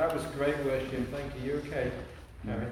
That was great worship. Thank you. You okay, Mary?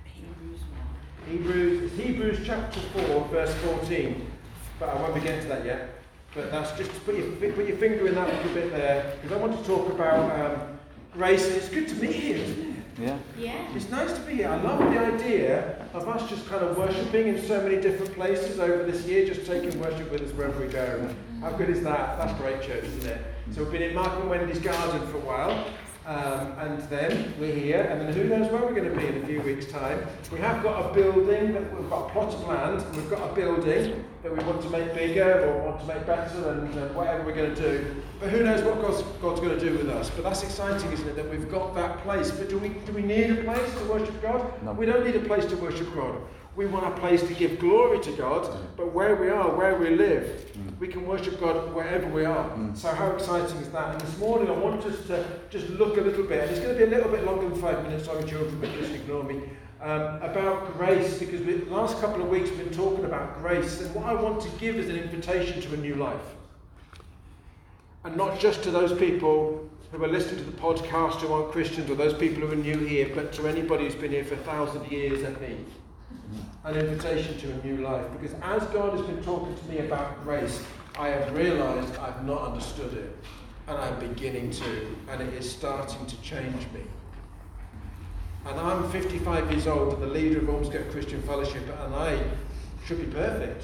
Hebrews chapter 4, verse 14. But I won't be getting to that yet. But that's just put your finger in that little bit there, because I want to talk about grace. And it's good to meet you, isn't it? Yeah. It's nice to be here. I love the idea of us just kind of worshipping in so many different places over this year, just taking worship with us wherever we go. How good is that? That's great church, isn't it? So we've been in Mark and Wendy's garden for a while. And then we're here, and then who knows where we're going to be in a few weeks' time. We have got a building, we've got a plot of land, and we've got a building that we want to make bigger or want to make better, and whatever we're going to do. But who knows what God's going to do with us. But that's exciting, isn't it, that we've got that place. But do we need a place to worship God? No. We don't need a place to worship God. We want a place to give glory to God, but where we are, where we live, we can worship God wherever we are. So how exciting is that? And this morning I want us to just look a little bit, and it's going to be a little bit longer than 5 minutes, sorry children, but just ignore me, about grace, because the last couple of weeks we've been talking about grace, and what I want to give is an invitation to a new life. And not just to those people who are listening to the podcast who aren't Christians, or those people who are new here, but to anybody who's been here for 1,000 years at me. An invitation to a new life, because as God has been talking to me about grace, I have realised I've not understood it, and I'm beginning to, and it is starting to change me. And I'm 55 years old and the leader of Ormskirk Christian Fellowship, and I should be perfect.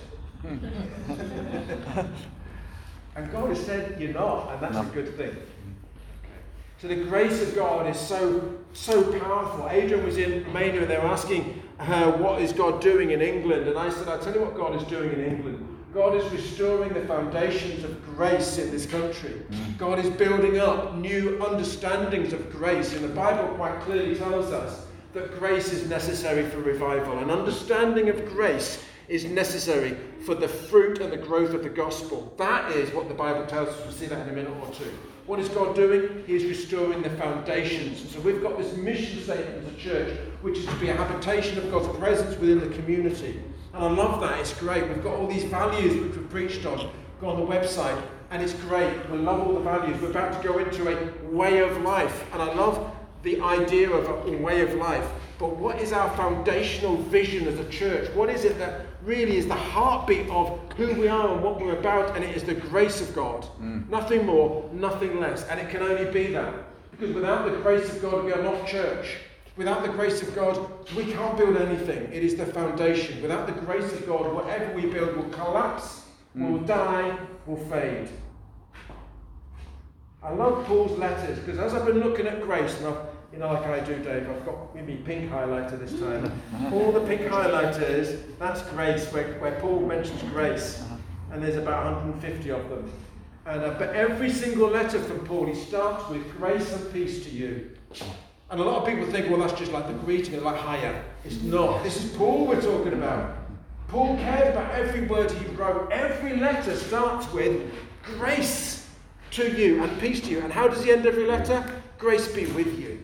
And God has said you're not, and that's a good thing. So the grace of God is so powerful. Adrian was in Romania and they were asking her, what is God doing in England? And I said, I'll tell you what God is doing in England. God is restoring the foundations of grace in this country. God is building up new understandings of grace. And the Bible quite clearly tells us that grace is necessary for revival. An understanding of grace is necessary for the fruit and the growth of the gospel. That is what the Bible tells us. We'll see that in a minute or two. What is God doing? He is restoring the foundations. And so we've got this mission statement as a church, which is to be a habitation of God's presence within the community. And I love that. It's great. We've got all these values which we've preached on. Go on the website, and it's great. We love all the values. We're about to go into a way of life. And I love the idea of a way of life. But what is our foundational vision as a church? What is it that really is the heartbeat of who we are and what we're about? And it is the grace of God. Nothing more, nothing less. And it can only be that. Because without the grace of God, we are not church. Without the grace of God, we can't build anything. It is the foundation. Without the grace of God, whatever we build will collapse, will die, will fade. I love Paul's letters, because as I've been looking at grace, and like I do, Dave, I've got maybe pink highlighter this time. All the pink highlighters, that's grace, where Paul mentions grace. And there's about 150 of them. And but every single letter from Paul, he starts with grace and peace to you. And a lot of people think, well, that's just like the greeting, it's like hiya. It's not. This is Paul we're talking about. Paul cared about every word he wrote. Every letter starts with grace to you and peace to you. And how does he end every letter? Grace be with you.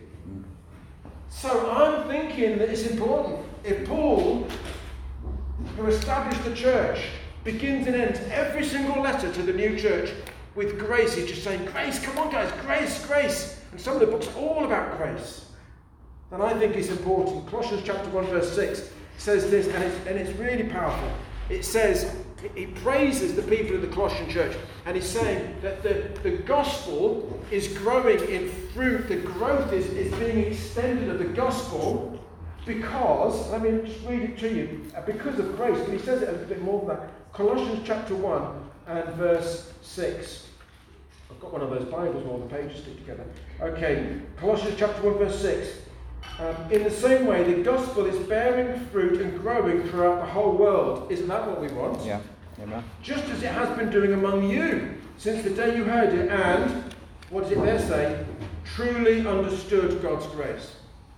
So I'm thinking that it's important. If Paul, who established the church, begins and ends every single letter to the new church with grace, he's just saying, grace, come on guys, grace, grace. And some of the books are all about grace. Then I think it's important. Colossians chapter 1 verse 6 says this, and it's really powerful. It says, he praises the people of the Colossian church, and he's saying that the gospel is growing in fruit. The growth is being extended of the gospel because, let me just read it to you, because of grace. But he says it a little bit more than that. Colossians chapter 1 and verse 6. I've got one of those Bibles where all the pages stick together. Okay, Colossians chapter 1 verse 6. In the same way, the gospel is bearing fruit and growing throughout the whole world. Isn't that what we want? Yeah. Amen. Just as it has been doing among you since the day you heard it, and, what does it there say? Truly understood God's grace.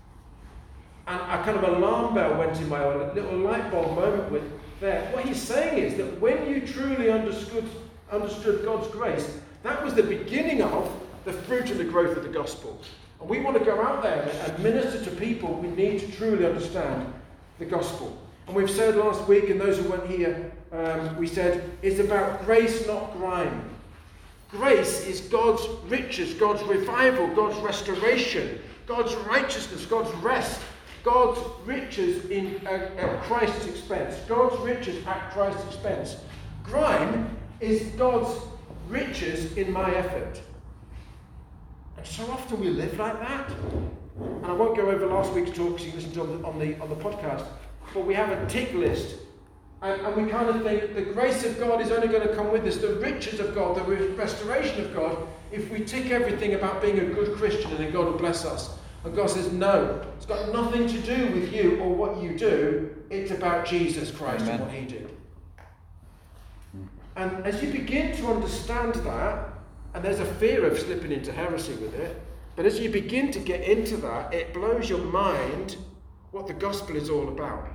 And a kind of alarm bell went in my own, a little light bulb moment with there. What he's saying is that when you truly understood God's grace, that was the beginning of the fruit and the growth of the gospel. And we want to go out there and minister to people who need to truly understand the gospel. And we've said last week, and those who weren't here, we said it's about grace, not grime. Grace is God's riches, God's revival, God's restoration. God's righteousness, God's rest, God's riches at Christ's expense. God's riches at Christ's expense. Grime is God's riches in my effort. And so often we live like that. And I won't go over last week's talk because you listened to on the podcast. But we have a tick list. And we kind of think the grace of God is only going to come with us, the riches of God, the restoration of God, if we tick everything about being a good Christian and then God will bless us. And God says, no, it's got nothing to do with you or what you do. It's about Jesus Christ and what he did. And as you begin to understand that, and there's a fear of slipping into heresy with it, but as you begin to get into that, it blows your mind what the gospel is all about.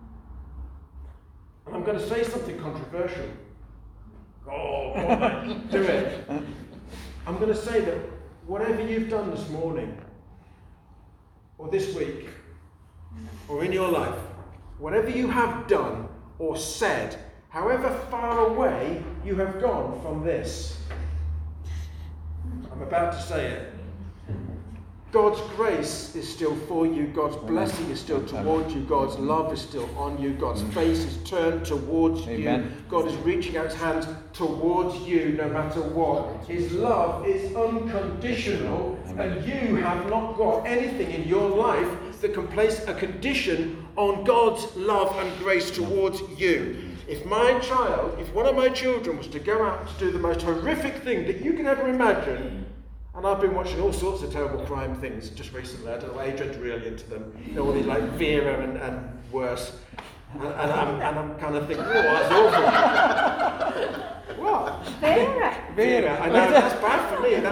And I'm going to say something controversial. Oh, God, do it. I'm going to say that whatever you've done this morning, or this week, or in your life, whatever you have done or said, however far away you have gone from this, I'm about to say it. God's grace is still for you. God's blessing is still towards you. God's love is still on you. God's face is turned towards you. God is reaching out his hands towards you no matter what. His love is unconditional, and you have not got anything in your life that can place a condition on God's love and grace towards you. If one of my children was to go out to do the most horrific thing that you can ever imagine, and I've been watching all sorts of terrible crime things just recently. I don't know, Adrian's really into them. You know, all these like Vera and worse. And I'm kind of thinking, oh, that's awful. What? Vera. I know, that's bad for me.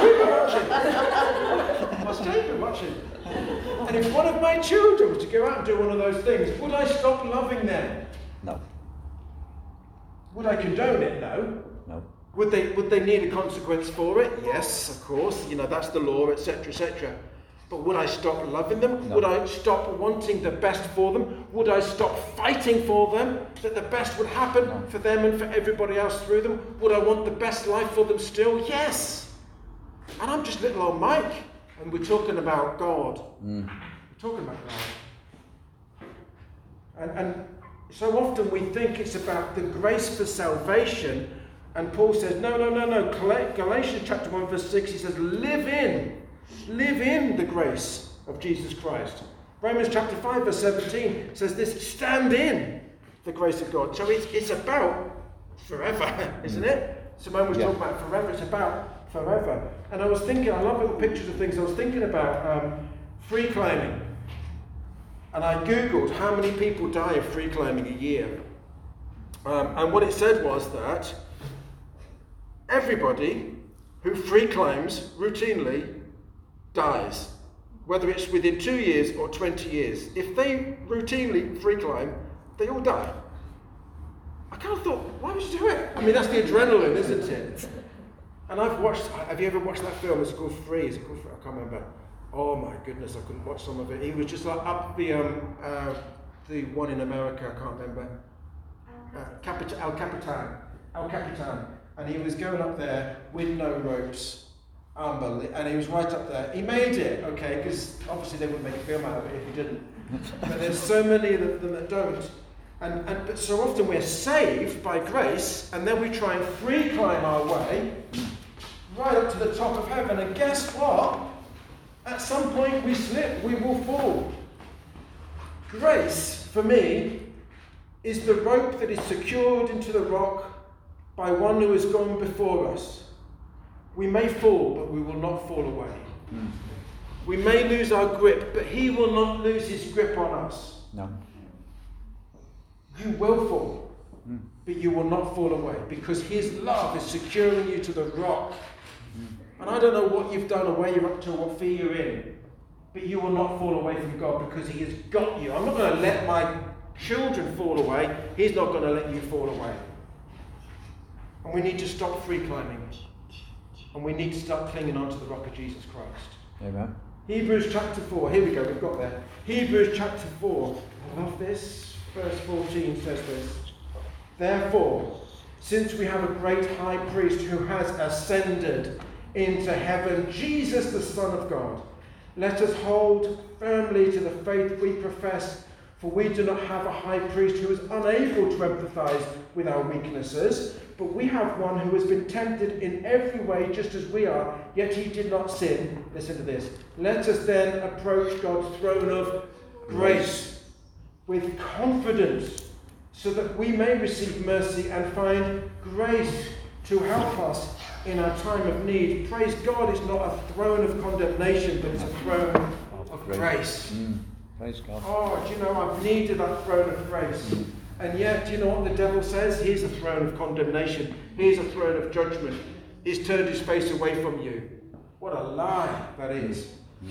That's really watching. And if one of my children was to go out and do one of those things, would I stop loving them? No. Would I condone it? No. No. Would they need a consequence for it? Yes, of course. You know, that's the law, etc., etc. But would I stop loving them? No. Would I stop wanting the best for them? Would I stop fighting for them, that the best would happen for them and for everybody else through them? Would I want the best life for them still? Yes. And I'm just little old Mike, and we're talking about God. We're talking about God. And so often we think it's about the grace for salvation. And Paul says, no. Galatians chapter 1 verse 6, he says, live in the grace of Jesus Christ. Romans chapter 5 verse 17 says this, stand in the grace of God. So it's about forever, isn't it? Simone was talking about forever, it's about forever. And I was thinking, I love little pictures of things, I was thinking about free climbing. And I googled how many people die of free climbing a year. And what it said was that everybody who free climbs routinely dies, whether it's within 2 years or 20 years. If they routinely free climb, they all die. I kind of thought, why would you do it? I mean, that's the adrenaline, isn't it? And have you ever watched that film? It's called Free. Is it called Free? I can't remember. Oh my goodness, I couldn't watch some of it. He was just like up the one in America, I can't remember. El Capitan. And he was going up there with no ropes, and he was right up there. He made it, okay, because obviously they wouldn't make a film out of it if he didn't. But there's so many of them that don't. But so often we're saved by grace, and then we try and free climb our way right up to the top of heaven. And guess what? At some point we slip, we will fall. Grace, for me, is the rope that is secured into the rock by one who has gone before us. We may fall, but we will not fall away. We may lose our grip, but he will not lose his grip on us. No. You will fall, but you will not fall away, because his love is securing you to the rock. And I don't know what you've done or where you're up to or what fear you're in, but you will not fall away from God, because he has got you. I'm not going to let my children fall away. He's not going to let you fall away. And we need to stop free climbing. And we need to start clinging on to the rock of Jesus Christ. Amen. Hebrews chapter 4. Here we go, we've got there. Hebrews chapter 4. I love this. Verse 14 says this. Therefore, since we have a great high priest who has ascended into heaven, Jesus the Son of God, Let us hold firmly to the faith we profess, for we do not have a high priest who is unable to empathise with our weaknesses, but we have one who has been tempted in every way just as we are, yet he did not sin. Listen to this. Let us then approach God's throne of grace with confidence, so that we may receive mercy and find grace to help us in our time of need. Praise God, it's not a throne of condemnation, but it's a throne of grace. Praise God. Oh, do you know, I've needed that throne of grace. And yet, do you know what the devil says? Here's a throne of condemnation. Here's a throne of judgment. He's turned his face away from you. What a lie that is.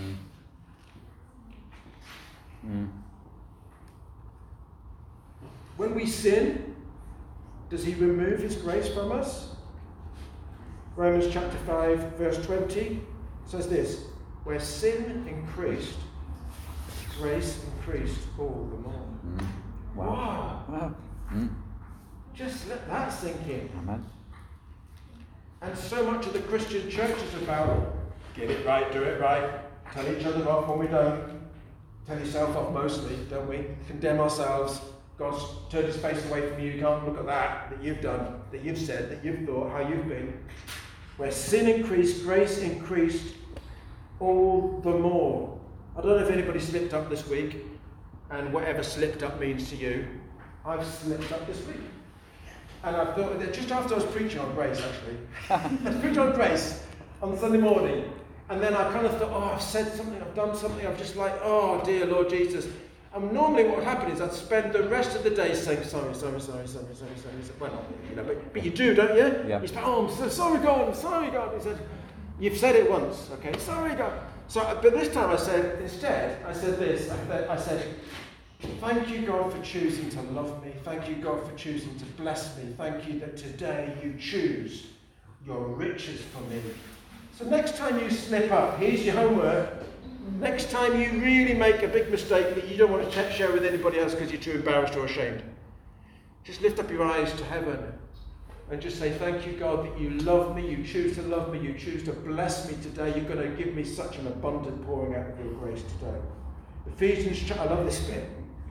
When we sin, does he remove his grace from us? Romans chapter 5, verse 20 says this: where sin increased, grace increased all the more. Wow. Just let that sink in. Amen. And so much of the Christian church is about get it right, do it right, tell each other off when we don't, tell yourself off mostly, don't we? Condemn ourselves. God's turned his face away from you. You can't look at that you've done, that you've said, that you've thought, how you've been. Where sin increased, grace increased all the more. I don't know if anybody slipped up this week, and whatever slipped up means to you. I've slipped up this week. And I thought that just after I was preaching on grace, actually. I was preaching on grace on Sunday morning. And then I kind of thought, oh, I've said something, I've done something. I'm just like, oh, dear Lord Jesus. And normally what would happen is I'd spend the rest of the day saying, sorry. Well, you know, but you do, don't you? Yeah. You say, oh, I'm so sorry, God, I'm sorry, God. He said, you've said it once, okay? Sorry, God. So, but this time I said this. I said, thank you, God, for choosing to love me. Thank you, God, for choosing to bless me. Thank you that today you choose your riches for me. So next time you slip up, here's your homework. Next time you really make a big mistake that you don't want to share with anybody else because you're too embarrassed or ashamed, just lift up your eyes to heaven and just say, thank you, God, that you love me, you choose to love me, you choose to bless me today. You're going to give me such an abundant pouring out of your grace today. Ephesians, I love this bit.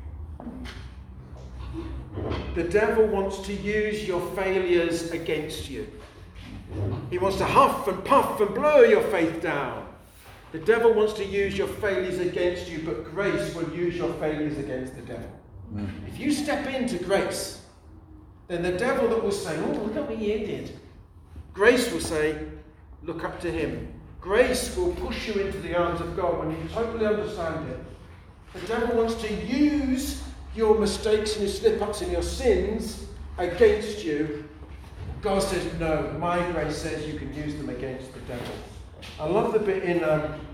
The devil wants to use your failures against you. He wants to huff and puff and blow your faith down. The devil wants to use your failures against you, but grace will use your failures against the devil. If you step into grace, then the devil that will say, oh, look at what he did. Grace will say, look up to him. Grace will push you into the arms of God when you totally understand it. The devil wants to use your mistakes and your slip-ups and your sins against you. God says, no, my grace says you can use them against the devil. I love the bit in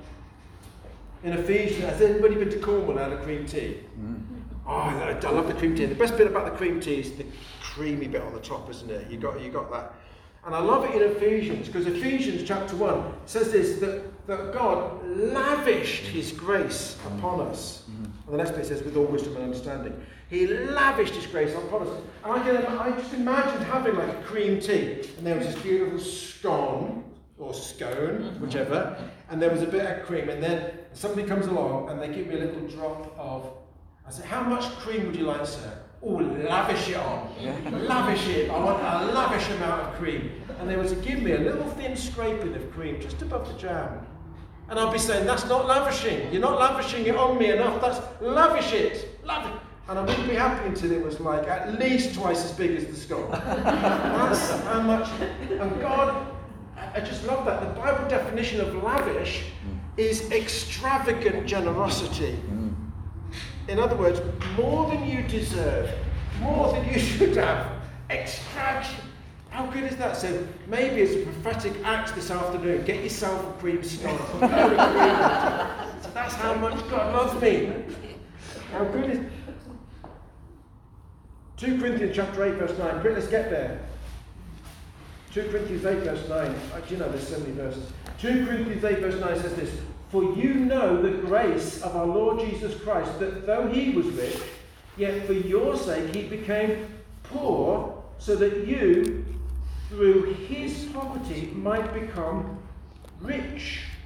Ephesians. Has anybody been to Cornwall and had a cream tea? Oh, I love the cream tea. The best bit about the cream tea is the creamy bit on the top, isn't it? You got that. And I love it in Ephesians, because Ephesians chapter 1 says this, that God lavished his grace upon us. And the next bit says, with all wisdom and understanding. He lavished his grace upon us. And I just imagine having like a cream tea, and there was this beautiful scone, or scone, whichever, and there was a bit of cream, and then somebody comes along and they give me a little drop of, I said, how much cream would you like, sir? Oh, lavish it on. Lavish it. I want a lavish amount of cream. And they were to give me a little thin scraping of cream just above the jam. And I'll be saying, that's not lavishing. You're not lavishing it on me enough. That's lavish it. Lavish. And I wouldn't be happy until it was like at least twice as big as the skull. That's how much. And God, I just love that. The Bible definition of lavish is extravagant generosity. In other words, more than you deserve, more than you should have. Extraction. How good is that? So maybe as a prophetic act this afternoon, get yourself a cream scone. So that's how much God loves me. How good is 2 Corinthians chapter 8 verse 9. Quick, let's get there. 2 Corinthians 8 verse 9. Do you know there's so many verses? 2 Corinthians 8 verse 9 says this. For you know the grace of our Lord Jesus Christ, that though he was rich, yet for your sake he became poor, so that you, through his poverty, might become rich.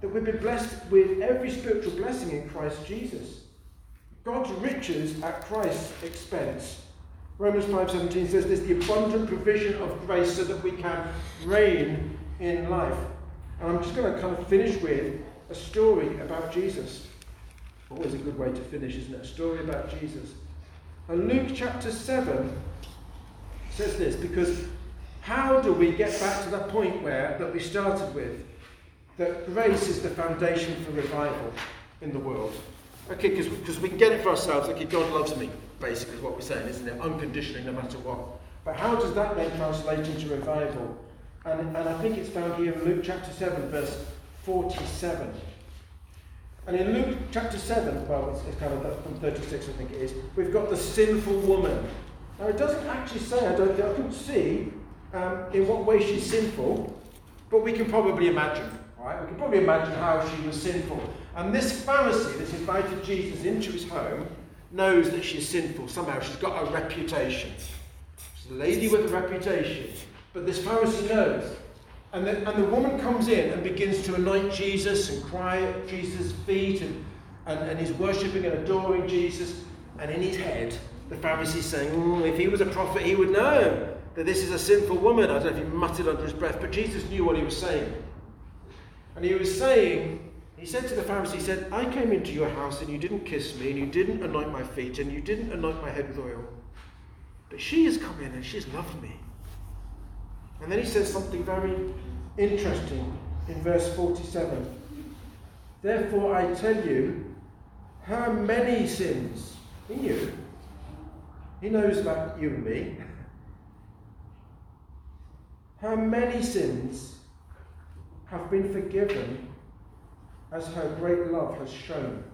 that we've been blessed with every spiritual blessing in Christ Jesus. God's riches at Christ's expense. Romans 5:17 says there's the abundant provision of grace so that we can reign in life. And I'm just going to kind of finish with a story about Jesus. Always a good way to finish, isn't it? A story about Jesus. And Luke chapter 7 says this, because how do we get back to that point that we started with? That grace is the foundation for revival in the world. Okay, because we can get it for ourselves. Okay, God loves me, basically is what we're saying, isn't it? Unconditionally, no matter what. But how does that then translate into revival? And I think it's found here in Luke chapter 7, verse 47. And in Luke chapter 7, well, it's kind of from 36, I think it is, we've got the sinful woman. Now, it doesn't actually say, I couldn't see in what way she's sinful, but we can probably imagine, right? We can probably imagine how she was sinful. And this Pharisee that's invited Jesus into his home knows that she's sinful. Somehow she's got a reputation. She's a lady with a reputation. But this Pharisee knows. And the woman comes in and begins to anoint Jesus and cry at Jesus' feet and he's worshipping and adoring Jesus. And in his head, the Pharisee's saying, if he was a prophet, he would know that this is a sinful woman. I don't know if he muttered under his breath, but Jesus knew what he was saying. And he was saying, he said to the Pharisee, he said, I came into your house and you didn't kiss me and you didn't anoint my feet and you didn't anoint my head with oil. But she has come in and she's loved me. And then he says something very interesting in verse 47. Therefore I tell you, how many sins, he knew, he knows about you and me, how many sins have been forgiven as her great love has shown.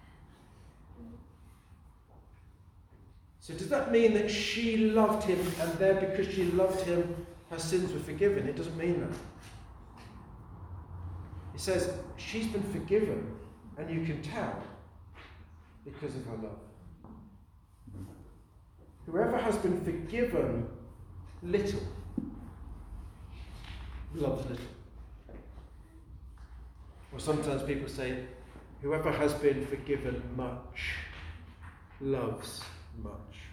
So does that mean that she loved him and there because she loved him her sins were forgiven? It doesn't mean that. It says she's been forgiven and you can tell because of her love. Whoever has been forgiven little loves little. Or sometimes people say, whoever has been forgiven much loves much.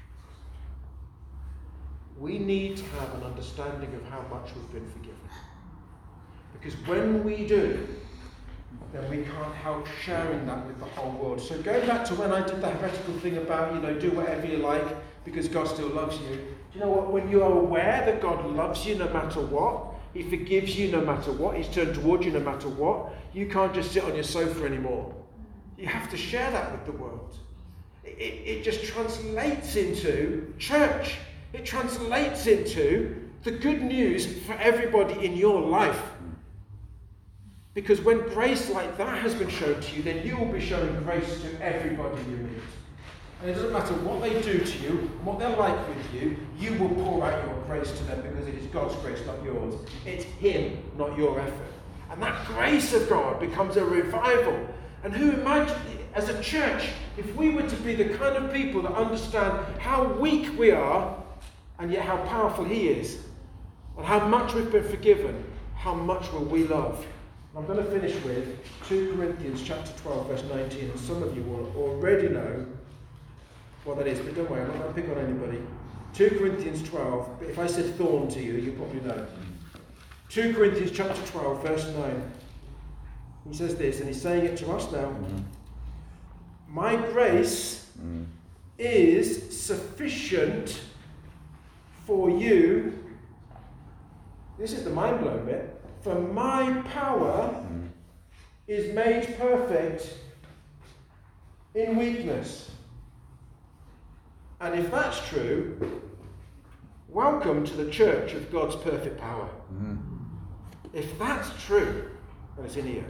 We need to have an understanding of how much we've been forgiven. Because when we do, then we can't help sharing that with the whole world. So going back to when I did the heretical thing about, do whatever you like because God still loves you. Do you know what? When you are aware that God loves you no matter what, He forgives you no matter what, He's turned towards you no matter what, you can't just sit on your sofa anymore. You have to share that with the world. It just translates into church. It translates into the good news for everybody in your life. Because when grace like that has been shown to you, then you will be showing grace to everybody you meet. And it doesn't matter what they do to you, what they're like with you, you will pour out your grace to them because it is God's grace, not yours. It's Him, not your effort. And that grace of God becomes a revival. And who imagine, as a church, if we were to be the kind of people that understand how weak we are, and yet how powerful He is, and how much we've been forgiven, how much will we love? I'm going to finish with 2 Corinthians chapter 12, verse 19, and some of you will already know what that is, but don't worry, I'm not going to pick on anybody. 2 Corinthians 12, but if I said thorn to you, you probably know. 2 Corinthians chapter 12, verse 9. He says this, and he's saying it to us now. My grace is sufficient for you. This is the mind-blowing bit. For my power is made perfect in weakness. And if that's true, welcome to the church of God's perfect power. If that's true, and it's in here,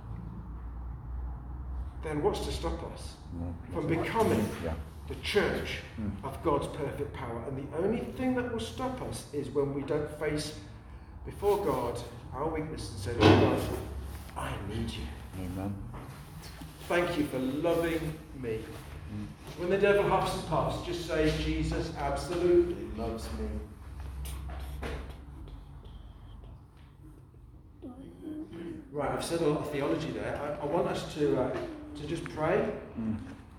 then what's to stop us from becoming the church of God's perfect power? And the only thing that will stop us is when we don't face before God our weakness and say, Lord God, I need you. Amen. Thank you for loving me. When the devil huffs and puffs, just say, Jesus absolutely loves me. Right, I've said a lot of theology there. I want us to just pray.